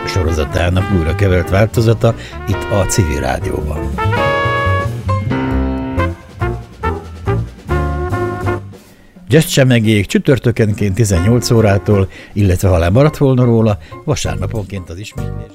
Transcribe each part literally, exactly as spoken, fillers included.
sorozatának újra kevert változata itt a Civil Rádióban. Jazz Csemegék csütörtökenként tizennyolc órától, illetve ha lemaradt volna róla, vasárnaponként az ismétlésben.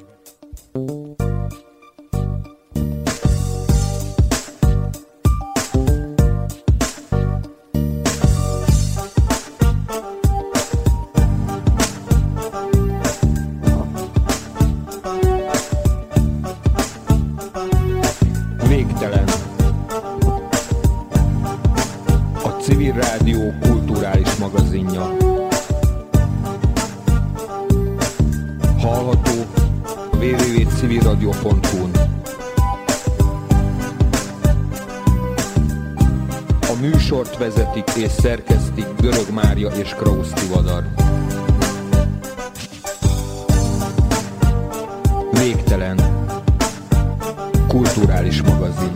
Vezetik és szerkesztik Görög Mária és Krausz Tivadar. Végtelen kulturális magazin.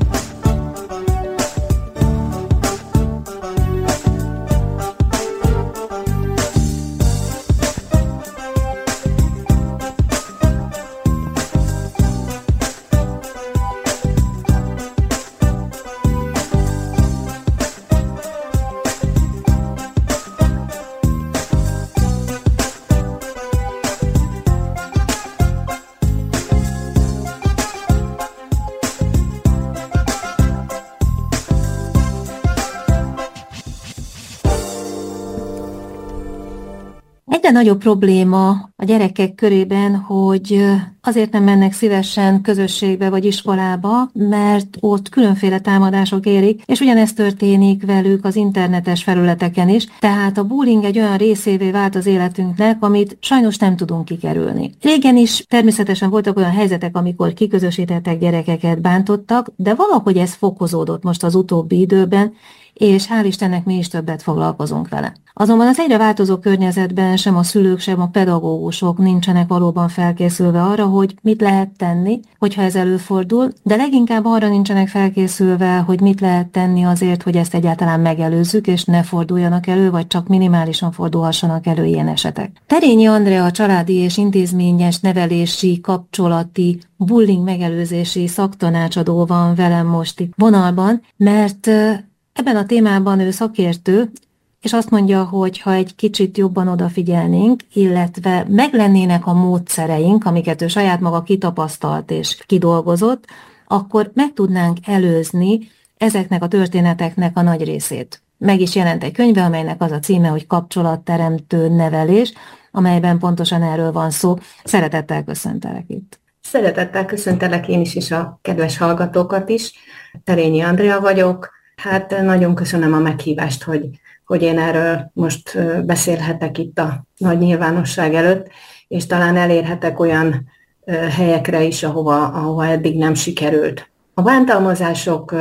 Egyre nagyobb probléma a gyerekek körében, hogy azért nem mennek szívesen közösségbe vagy iskolába, mert ott különféle támadások érik, és ugyanezt történik velük az internetes felületeken is, tehát a bullying egy olyan részévé vált az életünknek, amit sajnos nem tudunk kikerülni. Régen is természetesen voltak olyan helyzetek, amikor kiközösítettek gyerekeket, bántottak, de valahogy ez fokozódott most az utóbbi időben, és hál' Istennek mi is többet foglalkozunk vele. Azonban az egyre változó környezetben sem a szülők, sem a pedagógusok nincsenek valóban felkészülve arra, hogy mit lehet tenni, hogyha ez előfordul, de leginkább arra nincsenek felkészülve, hogy mit lehet tenni azért, hogy ezt egyáltalán megelőzzük, és ne forduljanak elő, vagy csak minimálisan fordulhassanak elő ilyen esetek. Terényi Andrea, a családi és intézményes nevelési, kapcsolati, bullying megelőzési szaktanácsadó van velem most itt vonalban, mert ebben a témában ő szakértő, és azt mondja, hogy ha egy kicsit jobban odafigyelnénk, illetve meglennének a módszereink, amiket ő saját maga kitapasztalt és kidolgozott, akkor meg tudnánk előzni ezeknek a történeteknek a nagy részét. Meg is jelent egy könyve, amelynek az a címe, hogy Kapcsolatteremtő nevelés, amelyben pontosan erről van szó. Szeretettel köszöntelek itt. Szeretettel köszöntelek én is, és a kedves hallgatókat is. Terényi Andrea vagyok. Hát nagyon köszönöm a meghívást, hogy, hogy én erről most beszélhetek itt a nagy nyilvánosság előtt, és talán elérhetek olyan helyekre is, ahova, ahova eddig nem sikerült. A bántalmazások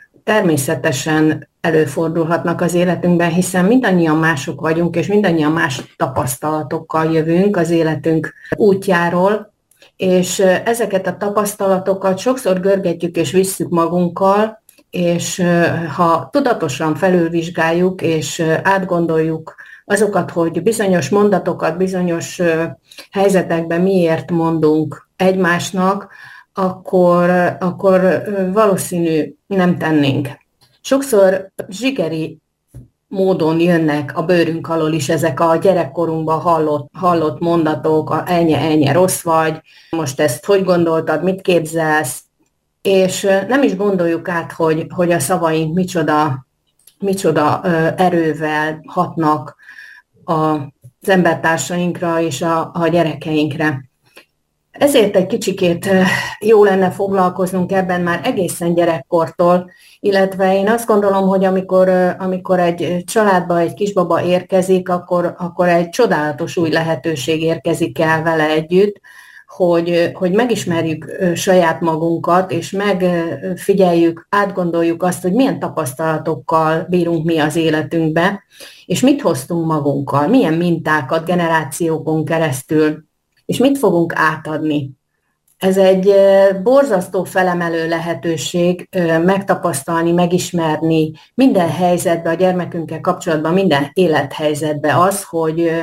természetesen előfordulhatnak az életünkben, hiszen mindannyian mások vagyunk, és mindannyian más tapasztalatokkal jövünk az életünk útjáról, és ezeket a tapasztalatokat sokszor görgetjük és visszük magunkkal, és ha tudatosan felülvizsgáljuk és átgondoljuk azokat, hogy bizonyos mondatokat, bizonyos helyzetekben miért mondunk egymásnak, akkor, akkor valószínű nem tennénk. Sokszor zsigeri módon jönnek a bőrünk alól is ezek a gyerekkorunkban hallott, hallott mondatok, a ennyi, ennyi rossz vagy, most ezt hogy gondoltad, mit képzelsz, és nem is gondoljuk át, hogy, hogy a szavaink micsoda, micsoda erővel hatnak az embertársainkra és a, a gyerekeinkre. Ezért egy kicsikét jó lenne foglalkoznunk ebben már egészen gyerekkortól, illetve én azt gondolom, hogy amikor, amikor egy családba egy kisbaba érkezik, akkor, akkor egy csodálatos új lehetőség érkezik el vele együtt, hogy, hogy megismerjük saját magunkat, és megfigyeljük, átgondoljuk azt, hogy milyen tapasztalatokkal bírunk mi az életünkbe, és mit hoztunk magunkkal, milyen mintákat generációkon keresztül, és mit fogunk átadni. Ez egy borzasztó felemelő lehetőség megtapasztalni, megismerni minden helyzetben, a gyermekünkkel kapcsolatban, minden élethelyzetben az, hogy,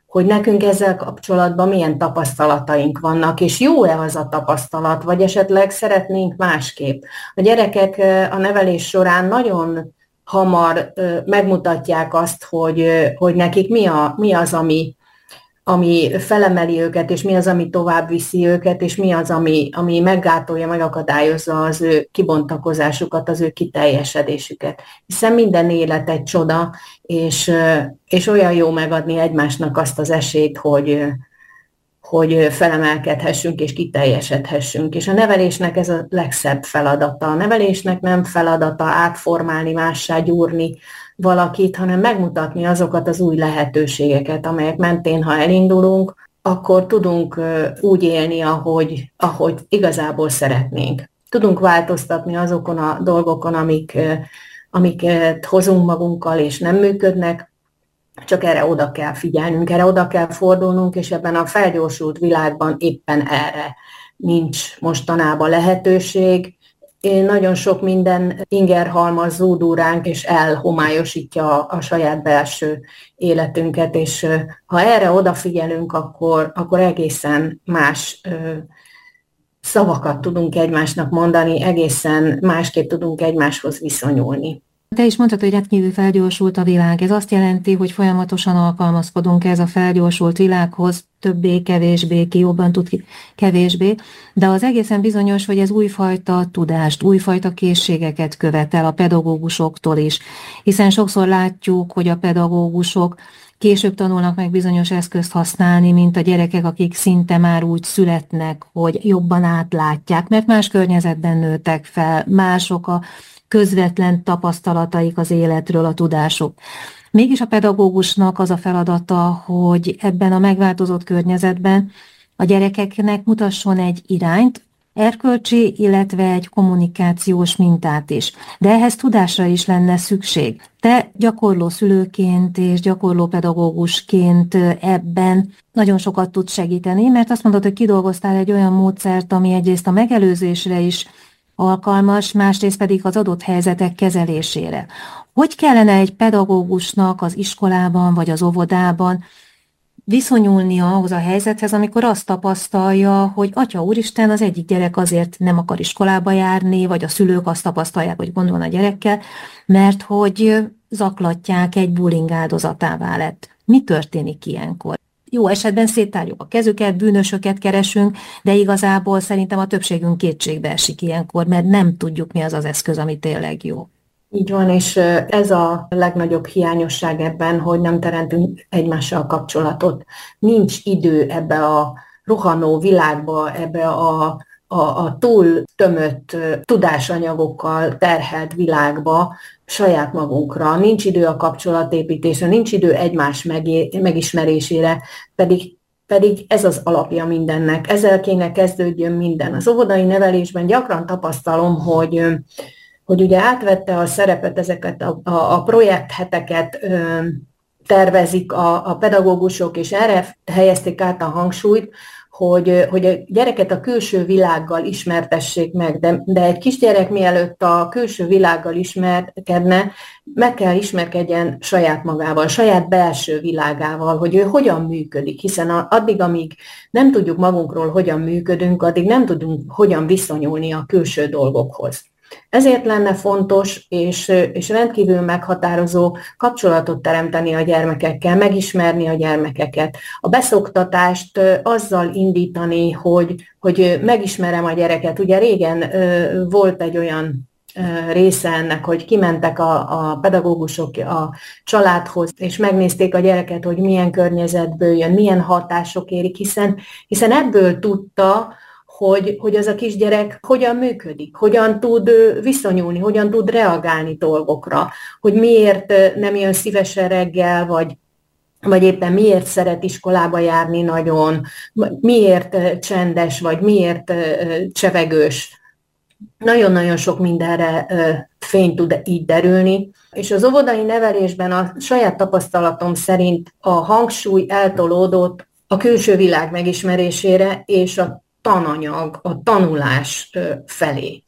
hogy nekünk ezzel kapcsolatban milyen tapasztalataink vannak, és jó-e az a tapasztalat, vagy esetleg szeretnénk másképp. A gyerekek a nevelés során nagyon hamar megmutatják azt, hogy, hogy nekik mi, a, mi az, ami, ami felemeli őket, és mi az, ami tovább viszi őket, és mi az, ami, ami meggátolja, megakadályozza az ő kibontakozásukat, az ő kiteljesedésüket. Hiszen minden élet egy csoda, és, és olyan jó megadni egymásnak azt az esélyt, hogy, hogy felemelkedhessünk és kiteljesedhessünk. És a nevelésnek ez a legszebb feladata. A nevelésnek nem feladata átformálni, mássá gyúrni valakit, hanem megmutatni azokat az új lehetőségeket, amelyek mentén, ha elindulunk, akkor tudunk úgy élni, ahogy, ahogy igazából szeretnénk. Tudunk változtatni azokon a dolgokon, amik, amiket hozunk magunkkal és nem működnek, csak erre oda kell figyelnünk, erre oda kell fordulnunk, és ebben a felgyorsult világban éppen erre nincs mostanában lehetőség. Nagyon sok minden ingerhalmaz zúdul ránk, és elhomályosítja a saját belső életünket, és ha erre odafigyelünk, akkor, akkor egészen más szavakat tudunk egymásnak mondani, egészen másképp tudunk egymáshoz viszonyulni. Te is mondtad, hogy rendkívül felgyorsult a világ. Ez azt jelenti, hogy folyamatosan alkalmazkodunk ez a felgyorsult világhoz, többé, kevésbé, ki jobban tud, ki kevésbé, de az egészen bizonyos, hogy ez újfajta tudást, újfajta készségeket követel a pedagógusoktól is, hiszen sokszor látjuk, hogy a pedagógusok később tanulnak meg bizonyos eszközt használni, mint a gyerekek, akik szinte már úgy születnek, hogy jobban átlátják, mert más környezetben nőttek fel, mások a közvetlen tapasztalataik az életről, a tudásuk. Mégis a pedagógusnak az a feladata, hogy ebben a megváltozott környezetben a gyerekeknek mutasson egy irányt, erkölcsi, illetve egy kommunikációs mintát is. De ehhez tudásra is lenne szükség. Te gyakorló szülőként és gyakorló pedagógusként ebben nagyon sokat tudsz segíteni, mert azt mondod, hogy kidolgoztál egy olyan módszert, ami egyrészt a megelőzésre is alkalmas, másrészt pedig az adott helyzetek kezelésére. Hogy kellene egy pedagógusnak az iskolában vagy az óvodában viszonyulnia ahhoz a helyzethez, amikor azt tapasztalja, hogy Atya Úristen, az egyik gyerek azért nem akar iskolába járni, vagy a szülők azt tapasztalják, hogy gond van a gyerekkel, mert hogy zaklatják, egy bullying áldozatává lett. Mi történik ilyenkor? Jó esetben széttárjuk a kezüket, bűnösöket keresünk, de igazából szerintem a többségünk kétségbe esik ilyenkor, mert nem tudjuk, mi az az eszköz, ami tényleg jó. Így van, és ez a legnagyobb hiányosság ebben, hogy nem teremtünk egymással kapcsolatot. Nincs idő ebbe a rohanó világba, ebbe a, a, a túl tömött tudásanyagokkal terhelt világba saját magunkra. Nincs idő a kapcsolatépítésre, nincs idő egymás megé, megismerésére, pedig Pedig ez az alapja mindennek. Ezzel kéne kezdődjön minden. Az óvodai nevelésben gyakran tapasztalom, hogy hogy ugye átvette a szerepet, ezeket a, a, a projektheteket ö, tervezik a, a pedagógusok, és erre helyezték át a hangsúlyt, hogy, hogy a gyereket a külső világgal ismertessék meg, de, de egy kisgyerek mielőtt a külső világgal ismerkedne, meg kell ismerkedjen saját magával, saját belső világával, hogy ő hogyan működik, hiszen addig, amíg nem tudjuk magunkról, hogyan működünk, addig nem tudunk hogyan viszonyulni a külső dolgokhoz. Ezért lenne fontos és, és rendkívül meghatározó kapcsolatot teremteni a gyermekekkel, megismerni a gyermekeket. A beszoktatást azzal indítani, hogy, hogy megismerem a gyereket. Ugye régen volt egy olyan része ennek, hogy kimentek a, a pedagógusok a családhoz, és megnézték a gyereket, hogy milyen környezetből jön, milyen hatások érik, hiszen, hiszen ebből tudta, Hogy, hogy az a kisgyerek hogyan működik, hogyan tud viszonyulni, hogyan tud reagálni dolgokra, hogy miért nem jön szívesen reggel, vagy, vagy éppen miért szeret iskolába járni nagyon, miért csendes, vagy miért csevegős. Nagyon-nagyon sok mindenre fény tud így derülni, és az óvodai nevelésben a saját tapasztalatom szerint a hangsúly eltolódott a külső világ megismerésére és a tananyag, a tanulás felé.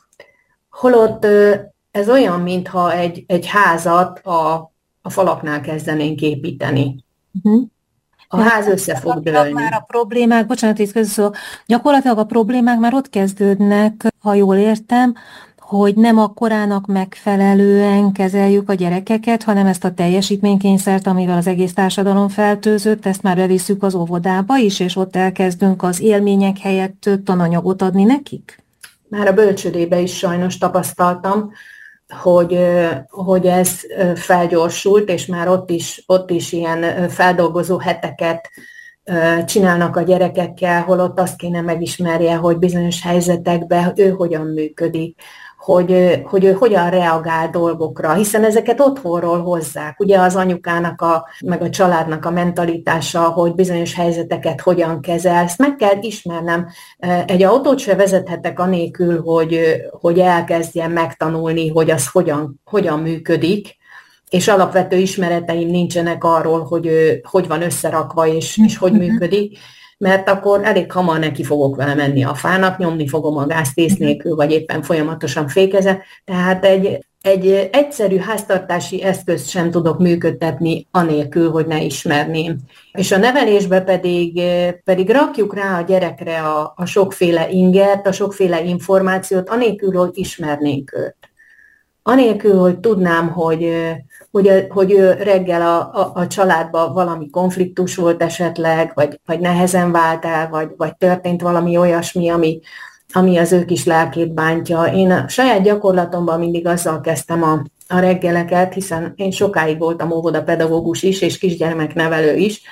Holott ez olyan, mintha egy, egy házat a, a falaknál kezdenénk építeni. Uh-huh. a ház össze fog dőlni. Már a problémák, bocsánat, itt közül, gyakorlatilag a problémák már ott kezdődnek, ha jól értem, hogy nem a korának megfelelően kezeljük a gyerekeket, hanem ezt a teljesítménykényszert, amivel az egész társadalom feltőzött, ezt már bevisszük az óvodába is, és ott elkezdünk az élmények helyett tananyagot adni nekik? Már a bölcsődébe is sajnos tapasztaltam, hogy, hogy ez felgyorsult, és már ott is, ott is ilyen feldolgozó heteket csinálnak a gyerekekkel, holott azt kéne megismerje, hogy bizonyos helyzetekben ő hogyan működik, hogy, hogy ő hogyan reagál dolgokra, hiszen ezeket otthonról hozzák. Ugye az anyukának, a, meg a családnak a mentalitása, hogy bizonyos helyzeteket hogyan kezel, ezt meg kell ismernem. Egy autót se vezethetek anélkül, hogy, hogy elkezdjem megtanulni, hogy az hogyan, hogyan működik, és alapvető ismereteim nincsenek arról, hogy ő, hogy van összerakva, és, és hogy működik, mert akkor elég hamar neki fogok vele menni a fának, nyomni fogom a gázt ész nélkül, vagy éppen folyamatosan fékezem. Tehát egy, egy egyszerű háztartási eszközt sem tudok működtetni anélkül, hogy ne ismerném. És a nevelésbe pedig, pedig rakjuk rá a gyerekre a, a sokféle ingert, a sokféle információt, anélkül, hogy ismernénk őt. Anélkül, hogy tudnám, hogy, hogy, hogy ő reggel a, a, a családban valami konfliktus volt esetleg, vagy, vagy nehezen vált el, vagy, vagy történt valami olyasmi, ami, ami az ő kis lelkét bántja. Én a saját gyakorlatomban mindig azzal kezdtem a, a reggeleket, hiszen én sokáig voltam óvodapedagógus is, és kisgyermeknevelő is,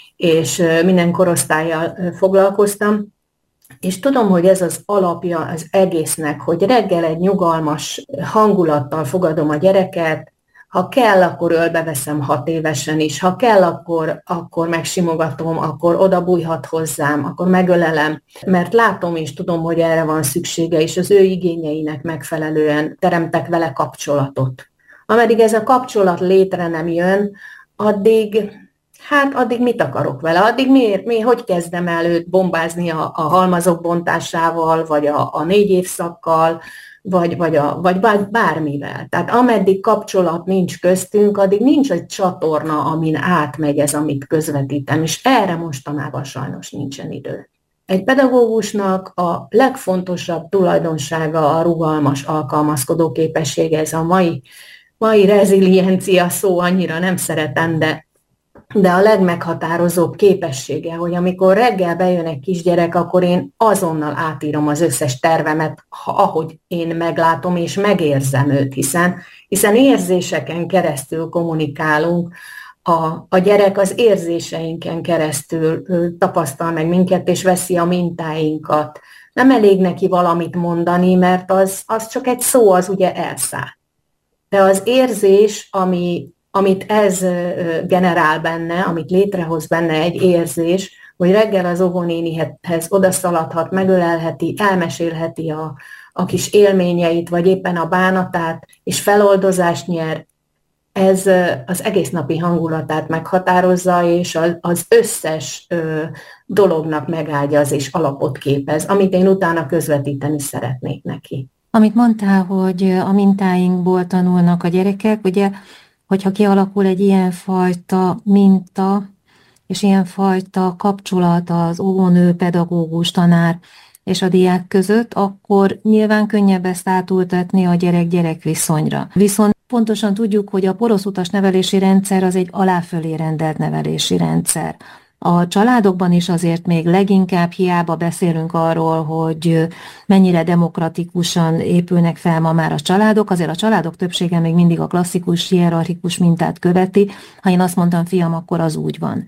és minden korosztállyal foglalkoztam. És tudom, hogy ez az alapja az egésznek, hogy reggel egy nyugalmas hangulattal fogadom a gyereket, ha kell, akkor ölbeveszem hat évesen is, ha kell, akkor, akkor megsimogatom, akkor odabújhat hozzám, akkor megölelem, mert látom és tudom, hogy erre van szüksége, és az ő igényeinek megfelelően teremtek vele kapcsolatot. Ameddig ez a kapcsolat létre nem jön, addig... Hát addig mit akarok vele? Addig miért, mi, hogy kezdem el őt bombázni a, a halmazok bontásával, vagy a, a négy évszakkal, vagy, vagy, a, vagy bármivel. Tehát ameddig kapcsolat nincs köztünk, addig nincs egy csatorna, amin átmegy ez, amit közvetítem, és erre mostanában sajnos nincsen idő. Egy pedagógusnak a legfontosabb tulajdonsága a rugalmas alkalmazkodó képessége, ez a mai, mai reziliencia szó, annyira nem szeretem, de De a legmeghatározóbb képessége, hogy amikor reggel bejön egy kisgyerek, akkor én azonnal átírom az összes tervemet, ha, ahogy én meglátom és megérzem őt, hiszen, hiszen érzéseken keresztül kommunikálunk, a, a gyerek az érzéseinken keresztül tapasztal meg minket, és veszi a mintáinkat. Nem elég neki valamit mondani, mert az, az csak egy szó, az ugye elszáll. De az érzés, ami amit ez generál benne, amit létrehoz benne egy érzés, hogy reggel az óvónénihez odaszaladhat, megölelheti, elmesélheti a, a kis élményeit, vagy éppen a bánatát, és feloldozást nyer, ez az egész napi hangulatát meghatározza, és az összes dolognak megágyaz és alapot képez, amit én utána közvetíteni szeretnék neki. Amit mondtál, hogy a mintáinkból tanulnak a gyerekek, ugye, hogyha kialakul egy ilyenfajta minta, és ilyenfajta kapcsolat az óvónő, pedagógus, tanár és a diák között, akkor nyilván könnyebb ezt átültetni a gyerek-gyerek viszonyra. Viszont pontosan tudjuk, hogy a poroszutas nevelési rendszer az egy aláfölé rendelt nevelési rendszer. A családokban is azért még leginkább hiába beszélünk arról, hogy mennyire demokratikusan épülnek fel ma már a családok, azért a családok többsége még mindig a klasszikus, hierarchikus mintát követi. Ha én azt mondtam, fiam, akkor az úgy van.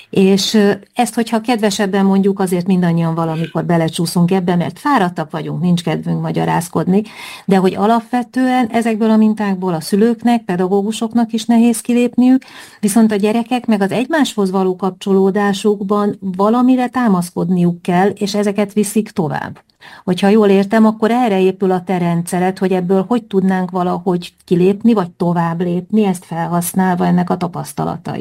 És ezt, hogyha kedvesebben mondjuk, azért mindannyian valamikor belecsúszunk ebbe, mert fáradtak vagyunk, nincs kedvünk magyarázkodni, de hogy alapvetően ezekből a mintákból a szülőknek, pedagógusoknak is nehéz kilépniük, viszont a gyerekek meg az egymáshoz való kapcsolódásukban valamire támaszkodniuk kell, és ezeket viszik tovább. Hogyha jól értem, akkor erre épül a te rendszered, hogy ebből hogy tudnánk valahogy kilépni, vagy tovább lépni, ezt felhasználva ennek a tapasztalatait.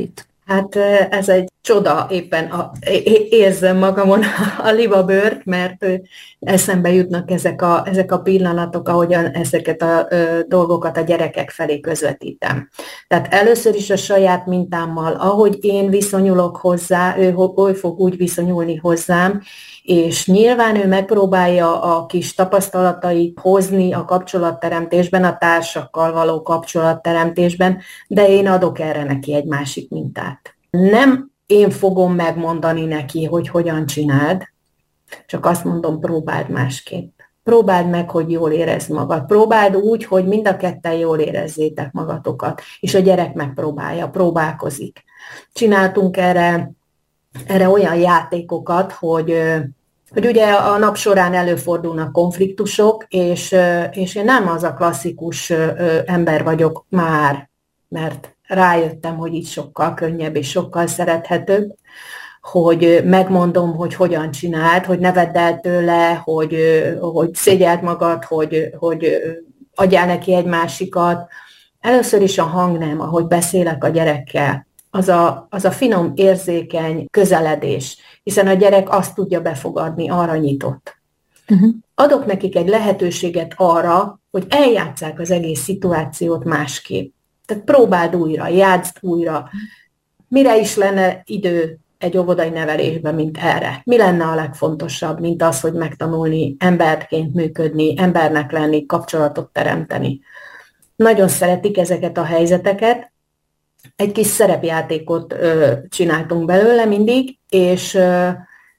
Hát ez egy csoda, éppen a, érzem magamon a libabőrt, mert eszembe jutnak ezek a, ezek a pillanatok, ahogyan ezeket a dolgokat a gyerekek felé közvetítem. Tehát először is a saját mintámmal, ahogy én viszonyulok hozzá, ő, ő fog úgy viszonyulni hozzám, és nyilván ő megpróbálja a kis tapasztalatait hozni a kapcsolatteremtésben, a társakkal való kapcsolatteremtésben, de én adok erre neki egy másik mintát. Nem én fogom megmondani neki, hogy hogyan csináld, csak azt mondom, próbáld másképp. Próbáld meg, hogy jól érezd magad. Próbáld úgy, hogy mind a ketten jól érezzétek magatokat. És a gyerek megpróbálja, próbálkozik. Csináltunk erre, erre olyan játékokat, hogy... hogy ugye a nap során előfordulnak konfliktusok, és, és én nem az a klasszikus ember vagyok már, mert rájöttem, hogy így sokkal könnyebb és sokkal szerethetőbb, hogy megmondom, hogy hogyan csináld, hogy ne vedd el tőle, hogy, hogy szégyeld magad, hogy, hogy adjál neki egy másikat. Először is a hangnem, ahogy beszélek a gyerekkel, az a, az a finom, érzékeny közeledés, hiszen a gyerek azt tudja befogadni, arra nyitott. Uh-huh. Adok nekik egy lehetőséget arra, hogy eljátsszák az egész szituációt másképp. Tehát próbáld újra, játszd újra. Mire is lenne idő egy óvodai nevelésben, mint erre? Mi lenne a legfontosabb, mint az, hogy megtanulni emberként működni, embernek lenni, kapcsolatot teremteni? Nagyon szeretik ezeket a helyzeteket. Egy kis szerepjátékot ö, csináltunk belőle mindig, és, ö,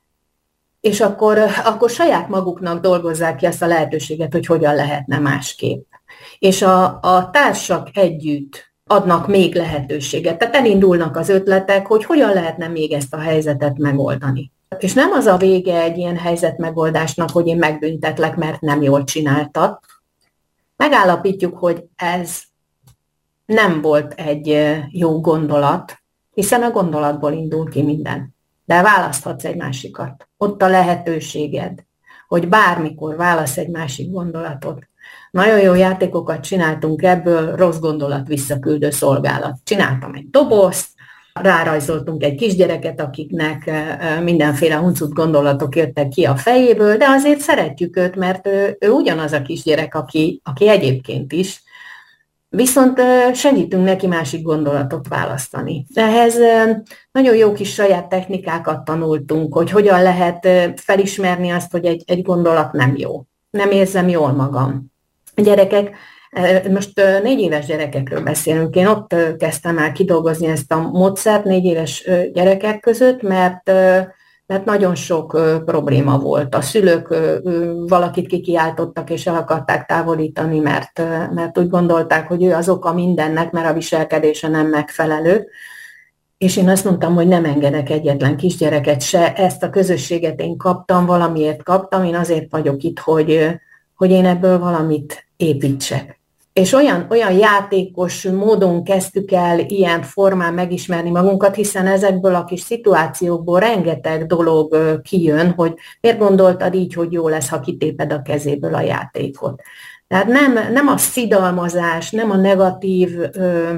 és akkor, akkor saját maguknak dolgozzák ki ezt a lehetőséget, hogy hogyan lehetne másképp. És a, a társak együtt adnak még lehetőséget, tehát elindulnak az ötletek, hogy hogyan lehetne még ezt a helyzetet megoldani. És nem az a vége egy ilyen helyzet megoldásnak, hogy én megbüntetlek, mert nem jól csináltad. Megállapítjuk, hogy ez nem volt egy jó gondolat, hiszen a gondolatból indul ki minden. De választhatsz egy másikat. Ott a lehetőséged, hogy bármikor válasz egy másik gondolatot. Nagyon jó játékokat csináltunk ebből, rossz gondolat visszaküldő szolgálat. Csináltam egy dobozt, rárajzoltunk egy kisgyereket, akiknek mindenféle huncut gondolatok jöttek ki a fejéből, de azért szeretjük őt, mert ő, ő ugyanaz a kisgyerek, aki, aki egyébként is. Viszont segítünk neki másik gondolatot választani. Ehhez nagyon jó kis saját technikákat tanultunk, hogy hogyan lehet felismerni azt, hogy egy, egy gondolat nem jó. Nem érzem jól magam. A gyerekek, most négy éves gyerekekről beszélünk, én ott kezdtem el kidolgozni ezt a módszert négy éves gyerekek között, mert, mert nagyon sok probléma volt. A szülők valakit kikiáltottak és el akarták távolítani, mert, mert úgy gondolták, hogy ő az oka mindennek, mert a viselkedése nem megfelelő. És én azt mondtam, hogy nem engedek egyetlen kisgyereket se, ezt a közösséget én kaptam, valamiért kaptam, én azért vagyok itt, hogy, hogy én ebből valamit építsek. És olyan, olyan játékos módon kezdtük el ilyen formán megismerni magunkat, hiszen ezekből a kis szituációkból rengeteg dolog kijön, hogy miért gondoltad így, hogy jó lesz, ha kitéped a kezéből a játékot. Tehát nem, nem a szidalmazás, nem a negatív ö,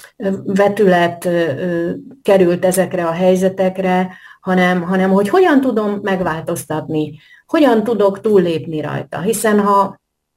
vetület ö, került ezekre a helyzetekre, hanem, hanem hogy hogyan tudom megváltoztatni, hogyan tudok túllépni rajta. Hiszen ha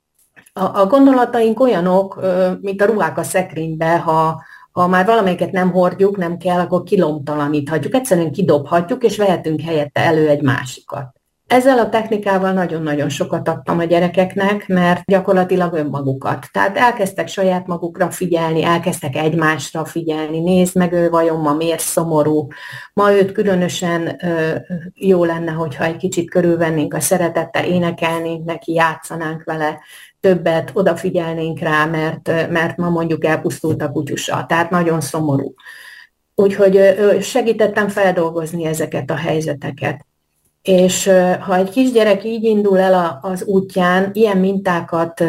A, a gondolataink olyanok, mint a ruhák a szekrénybe, ha, ha már valamelyiket nem hordjuk, nem kell, akkor kilomtalaníthatjuk, egyszerűen kidobhatjuk, és vehetünk helyette elő egy másikat. Ezzel a technikával nagyon-nagyon sokat adtam a gyerekeknek, mert gyakorlatilag önmagukat. Tehát elkezdtek saját magukra figyelni, elkezdtek egymásra figyelni, nézd meg, ő vajon ma miért szomorú. Ma őt különösen ö, jó lenne, hogyha egy kicsit körülvennénk a szeretettel, énekelnénk neki, játszanánk vele, többet odafigyelnénk rá, mert, mert ma mondjuk elpusztult a kutyusa, tehát nagyon szomorú. Úgyhogy segítettem feldolgozni ezeket a helyzeteket. És ha egy kisgyerek így indul el az útján, ilyen mintákat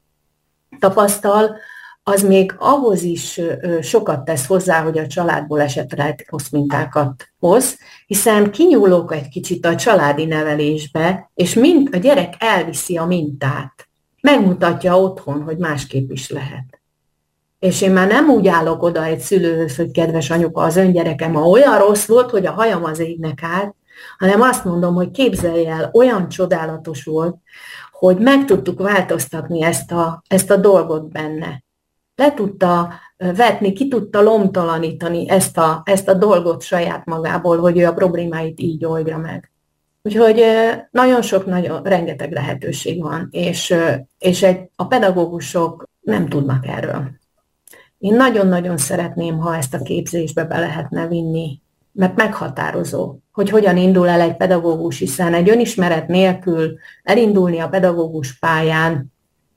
tapasztal, az még ahhoz is sokat tesz hozzá, hogy a családból esetleg rossz mintákat hoz, hiszen kinyúlok egy kicsit a családi nevelésbe, és mind a gyerek elviszi a mintát. Megmutatja otthon, hogy másképp is lehet. És én már nem úgy állok oda egy szülőhöz, hogy kedves anyuka, az ön gyerekem ma olyan rossz volt, hogy a hajam az égnek állt, hanem azt mondom, hogy képzelj el, olyan csodálatos volt, hogy meg tudtuk változtatni ezt a, ezt a dolgot benne. Le tudta vetni, ki tudta lomtalanítani ezt a, ezt a dolgot saját magából, hogy ő a problémáit így oldja meg. Úgyhogy nagyon sok, nagyon, rengeteg lehetőség van, és, és egy, a pedagógusok nem tudnak erről. Én nagyon-nagyon szeretném, ha ezt a képzésbe be lehetne vinni, mert meghatározó, hogy hogyan indul el egy pedagógus, hiszen egy önismeret nélkül elindulni a pedagógus pályán,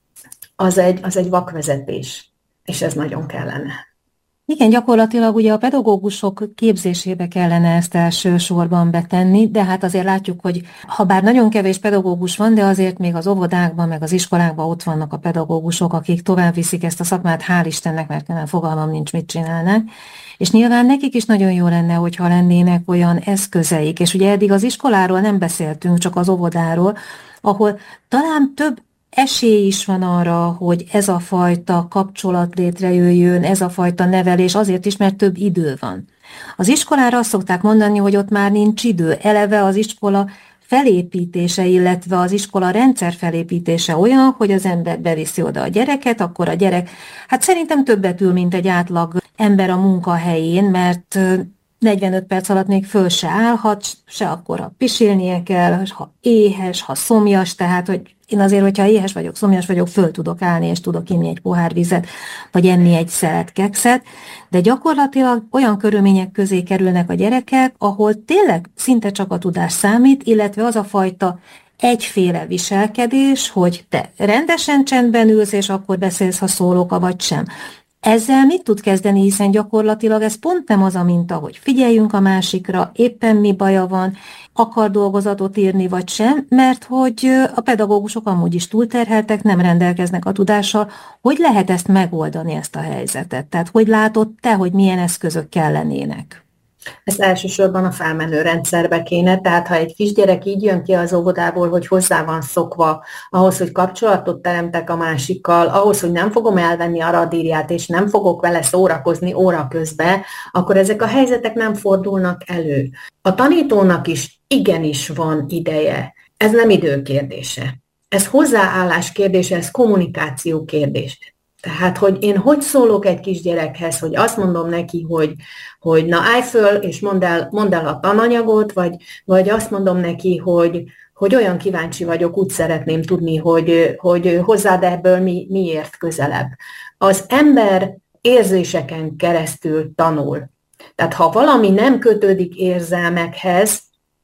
az egy, az egy vakvezetés, és ez nagyon kellene. Igen, gyakorlatilag ugye a pedagógusok képzésébe kellene ezt elsősorban betenni, de hát azért látjuk, hogy ha bár nagyon kevés pedagógus van, de azért még az óvodákban, meg az iskolákban ott vannak a pedagógusok, akik tovább viszik ezt a szakmát, hál' Istennek, mert nem fogalmam nincs, mit csinálnak. És nyilván nekik is nagyon jó lenne, hogyha lennének olyan eszközeik, és ugye eddig az iskoláról nem beszéltünk, csak az óvodáról, ahol talán több esély is van arra, hogy ez a fajta kapcsolat létrejöjjön, ez a fajta nevelés, azért is, mert több idő van. Az iskolára azt szokták mondani, hogy ott már nincs idő. Eleve az iskola felépítése, illetve az iskola rendszer felépítése olyan, hogy az ember beviszi oda a gyereket, akkor a gyerek, hát szerintem többet ül, mint egy átlag ember a munkahelyén, mert negyvenöt perc alatt még föl se állhat, se akkor, ha pisilnie kell, ha éhes, ha szomjas, tehát, hogy én azért, hogyha éhes vagyok, szomjas vagyok, föl tudok állni, és tudok inni egy pohár vizet, vagy enni egy szelet kekszet, de gyakorlatilag olyan körülmények közé kerülnek a gyerekek, ahol tényleg szinte csak a tudás számít, illetve az a fajta egyféle viselkedés, hogy te rendesen csendben ülsz, és akkor beszélsz, ha szólok, vagy sem. Ezzel mit tud kezdeni, hiszen gyakorlatilag ez pont nem az a minta, hogy figyeljünk a másikra, éppen mi baja van, akar dolgozatot írni vagy sem, mert hogy a pedagógusok amúgy is túlterheltek, nem rendelkeznek a tudással. Hogy lehet ezt megoldani, ezt a helyzetet? Tehát hogy látod te, hogy milyen eszközök kellenének? Ez elsősorban a felmenő rendszerbe kéne, tehát ha egy kisgyerek így jön ki az óvodából, hogy hozzá van szokva, ahhoz, hogy kapcsolatot teremtek a másikkal, ahhoz, hogy nem fogom elvenni a radírját, és nem fogok vele szórakozni óra közben, akkor ezek a helyzetek nem fordulnak elő. A tanítónak is igenis van ideje. Ez nem idő kérdése. Ez hozzáállás kérdése, ez kommunikáció kérdése. Tehát, hogy én hogy szólok egy kisgyerekhez, hogy azt mondom neki, hogy, hogy na állj föl, és mondd el, mondd el a tananyagot, vagy, vagy azt mondom neki, hogy, hogy olyan kíváncsi vagyok, úgy szeretném tudni, hogy, hogy hozzád ebből mi, miért közelebb. Az ember érzéseken keresztül tanul. Tehát, ha valami nem kötődik érzelmekhez,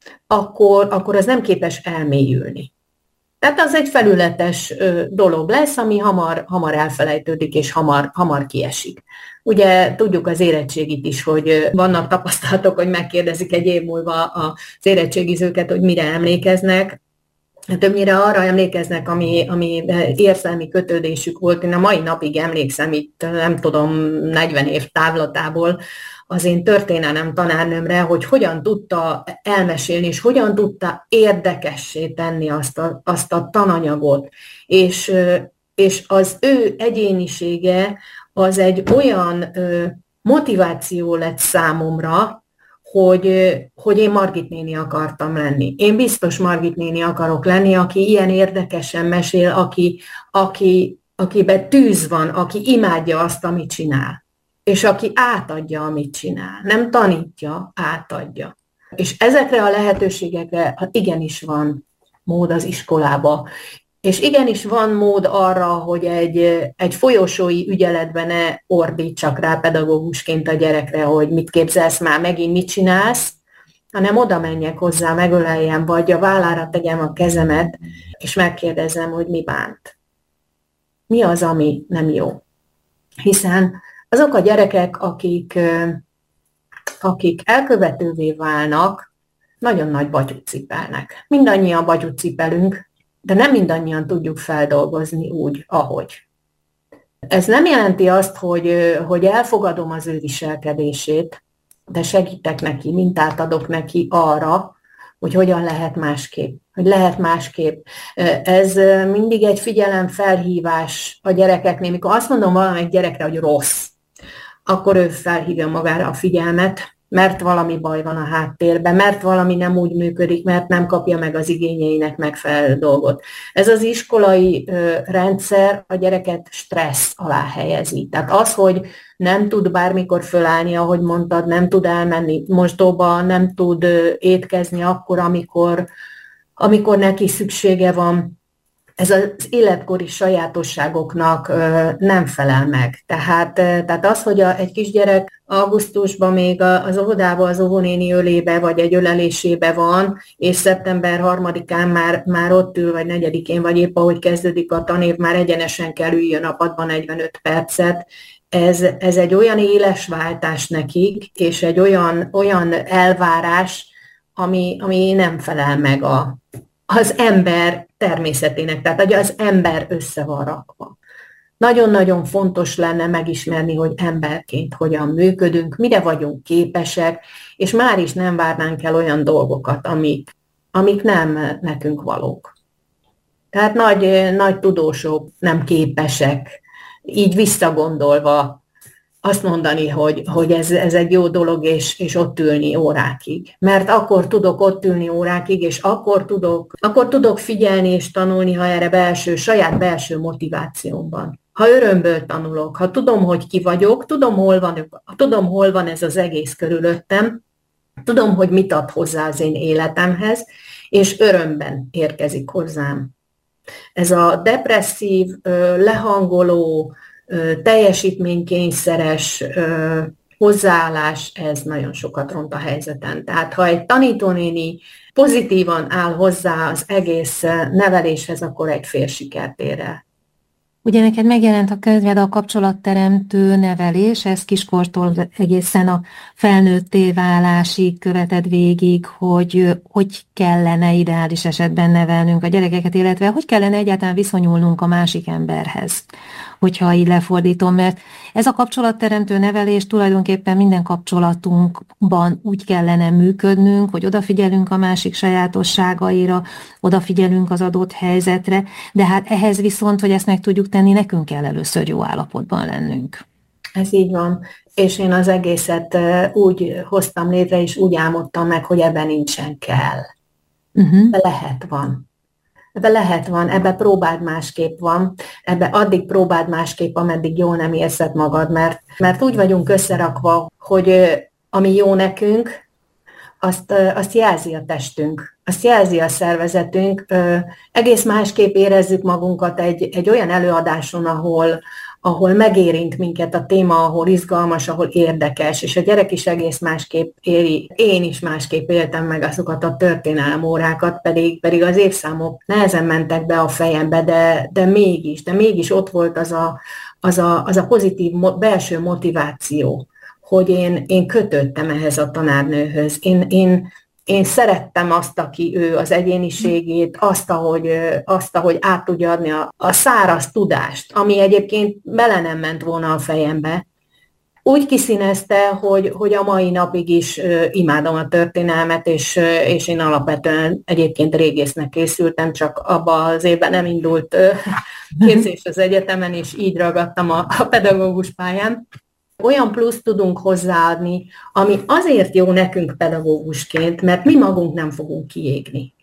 akkor, akkor az nem képes elmélyülni. Tehát az egy felületes dolog lesz, ami hamar, hamar elfelejtődik, és hamar, hamar kiesik. Ugye tudjuk az érettségit is, hogy vannak tapasztalatok, hogy megkérdezik egy év múlva az érettségizőket, hogy mire emlékeznek. Többnyire arra emlékeznek, ami, ami érzelmi kötődésük volt. Én a mai napig emlékszem itt, nem tudom, negyven év távlatából, az én történelem tanárnőmre, hogy hogyan tudta elmesélni, és hogyan tudta érdekessé tenni azt a, azt a tananyagot. És, és az ő egyénisége az egy olyan motiváció lett számomra, hogy, hogy én Margit néni akartam lenni. Én biztos Margit néni akarok lenni, aki ilyen érdekesen mesél, aki, aki, akiben tűz van, aki imádja azt, amit csinál. És aki átadja, amit csinál. Nem tanítja, átadja. És ezekre a lehetőségekre igenis van mód az iskolába. És igenis van mód arra, hogy egy, egy folyosói ügyeletben ne ordítsak rá pedagógusként a gyerekre, hogy mit képzelsz már, megint mit csinálsz, hanem oda menjek hozzá, megöleljem, vagy a vállára tegyem a kezemet, és megkérdezem, hogy mi bánt. Mi az, ami nem jó. Hiszen azok a gyerekek, akik, akik elkövetővé válnak, nagyon nagy batyut cipelnek. Mindannyian batyut cipelünk, de nem mindannyian tudjuk feldolgozni úgy, ahogy. Ez nem jelenti azt, hogy, hogy elfogadom az ő viselkedését, de segítek neki, mintát adok neki arra, hogy hogyan lehet másképp, hogy lehet másképp. Ez mindig egy figyelemfelhívás a gyerekeknél. Mikor azt mondom valamelyik gyerekre, hogy rossz, akkor ő felhívja magára a figyelmet, mert valami baj van a háttérben, mert valami nem úgy működik, mert nem kapja meg az igényeinek megfelelő dolgot. Ez az iskolai ö, rendszer a gyereket stressz alá helyezi. Tehát az, hogy nem tud bármikor fölállni, ahogy mondtad, nem tud elmenni mosdóba, nem tud ö, étkezni akkor, amikor, amikor neki szüksége van, ez az életkori sajátosságoknak ö, nem felel meg. Tehát, ö, tehát az, hogy a, egy kisgyerek augusztusban még az óvodában az óvónéni ölébe, vagy egy ölelésébe van, és szeptember harmadikán már, már ott ül, vagy negyedikén, vagy épp ahogy kezdődik a tanév, már egyenesen kell üljön a padban negyvenöt percet. Ez, ez egy olyan éles váltás nekik, és egy olyan, olyan elvárás, ami, ami nem felel meg a, az ember természetének, tehát hogy az ember össze van rakva. Nagyon-nagyon fontos lenne megismerni, hogy emberként hogyan működünk, mire vagyunk képesek, és már is nem várnánk el olyan dolgokat, amik, amik nem nekünk valók. Tehát nagy, nagy tudósok nem képesek, így visszagondolva azt mondani, hogy, hogy ez, ez egy jó dolog, és, és ott ülni órákig. Mert akkor tudok ott ülni órákig, és akkor tudok, akkor tudok figyelni és tanulni, ha erre belső, saját belső motivációmban. Ha örömből tanulok, ha tudom, hogy ki vagyok, tudom, hol van, tudom, hol van ez az egész körülöttem, tudom, hogy mit ad hozzá az én életemhez, és örömben érkezik hozzám. Ez a depresszív, lehangoló, teljesítménykényszeres hozzáállás, ez nagyon sokat ront a helyzeten. Tehát ha egy tanítónéni pozitívan áll hozzá az egész neveléshez, akkor egy fél sikert ér el. Ugye neked megjelent a könyved a kapcsolatteremtő nevelés, ez kiskortól egészen a felnőtté válásig követed végig, hogy hogy kellene ideális esetben nevelnünk a gyerekeket, illetve hogy kellene egyáltalán viszonyulnunk a másik emberhez, hogyha így lefordítom, mert ez a kapcsolatteremtő nevelés tulajdonképpen minden kapcsolatunkban úgy kellene működnünk, hogy odafigyelünk a másik sajátosságaira, odafigyelünk az adott helyzetre, de hát ehhez viszont, hogy ezt meg tudjuk tenni, nekünk kell először jó állapotban lennünk. Ez így van, és én az egészet úgy hoztam létre, és úgy álmodtam meg, hogy ebben nincsen kell. Uh-huh. De lehet van. Ebbe lehet van, ebbe próbáld másképp van, ebbe addig próbáld másképp, ameddig jól nem érzed magad, mert, mert úgy vagyunk összerakva, hogy ami jó nekünk, azt, azt jelzi a testünk, azt jelzi a szervezetünk. Egész másképp érezzük magunkat egy, egy olyan előadáson, ahol, ahol megérint minket a téma, ahol izgalmas, ahol érdekes, és a gyerek is egész másképp éri. Én is másképp éltem meg azokat a történelem órákat, pedig, pedig az évszámok nehezen mentek be a fejembe, de, de mégis, de mégis ott volt az a, az a, az a pozitív belső motiváció, hogy én, én kötődtem ehhez a tanárnőhöz. Én, én, én szerettem azt, aki ő, az egyéniségét, azt, ahogy, azt, ahogy át tudja adni a, a száraz tudást, ami egyébként bele nem ment volna a fejembe. Úgy kiszínezte, hogy, hogy a mai napig is uh, imádom a történelmet, és, uh, és én alapvetően egyébként régésznek készültem, csak abban az évben nem indult uh, képzés az egyetemen, és így ragadtam a, a pedagógus pályán. Olyan plusz tudunk hozzáadni, ami azért jó nekünk pedagógusként, mert mi magunk nem fogunk kiégni.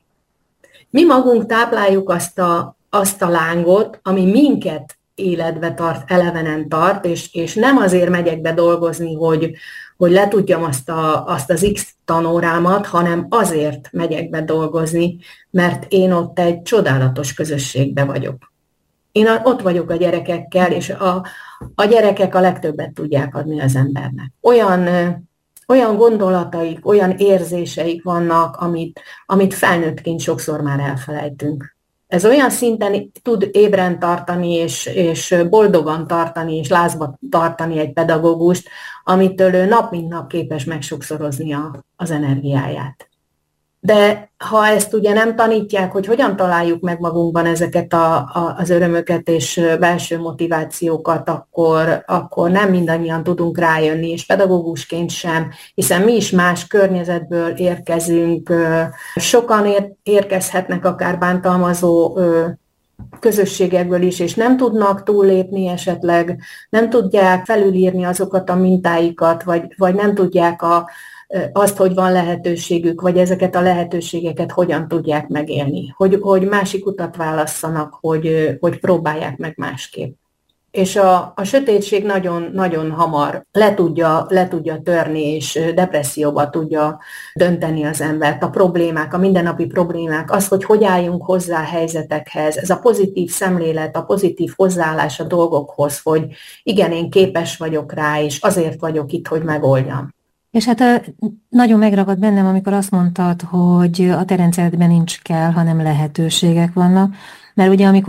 Mi magunk tápláljuk azt a, azt a lángot, ami minket életbe tart, elevenen tart, és, és nem azért megyek be dolgozni, hogy, hogy letudjam azt, a, azt az X tanórámat, hanem azért megyek be dolgozni, mert én ott egy csodálatos közösségbe vagyok. Én ott vagyok a gyerekekkel, és a, a gyerekek a legtöbbet tudják adni az embernek. Olyan, olyan gondolataik, olyan érzéseik vannak, amit, amit felnőttként sokszor már elfelejtünk. Ez olyan szinten tud ébren tartani, és, és boldogan tartani, és lázba tartani egy pedagógust, amitől ő nap mint nap képes megsokszorozni a, az energiáját. De ha ezt ugye nem tanítják, hogy hogyan találjuk meg magunkban ezeket a, a, az örömöket és belső motivációkat, akkor, akkor nem mindannyian tudunk rájönni, és pedagógusként sem, hiszen mi is más környezetből érkezünk, sokan ér, érkezhetnek akár bántalmazó közösségekből is, és nem tudnak túllépni esetleg, nem tudják felülírni azokat a mintáikat, vagy, vagy nem tudják a azt, hogy van lehetőségük, vagy ezeket a lehetőségeket hogyan tudják megélni, hogy, hogy másik utat válasszanak, hogy, hogy próbálják meg másképp. És a, a sötétség nagyon, nagyon hamar le tudja, le tudja törni, és depresszióba tudja dönteni az embert. A problémák, a mindennapi problémák, az, hogy hogy álljunk hozzá a helyzetekhez, ez a pozitív szemlélet, a pozitív hozzáállás a dolgokhoz, hogy igen, én képes vagyok rá, és azért vagyok itt, hogy megoldjam. És hát nagyon megragad bennem, amikor azt mondtad, hogy a te rendszeredben nincs kell, hanem lehetőségek vannak, mert ugye amikor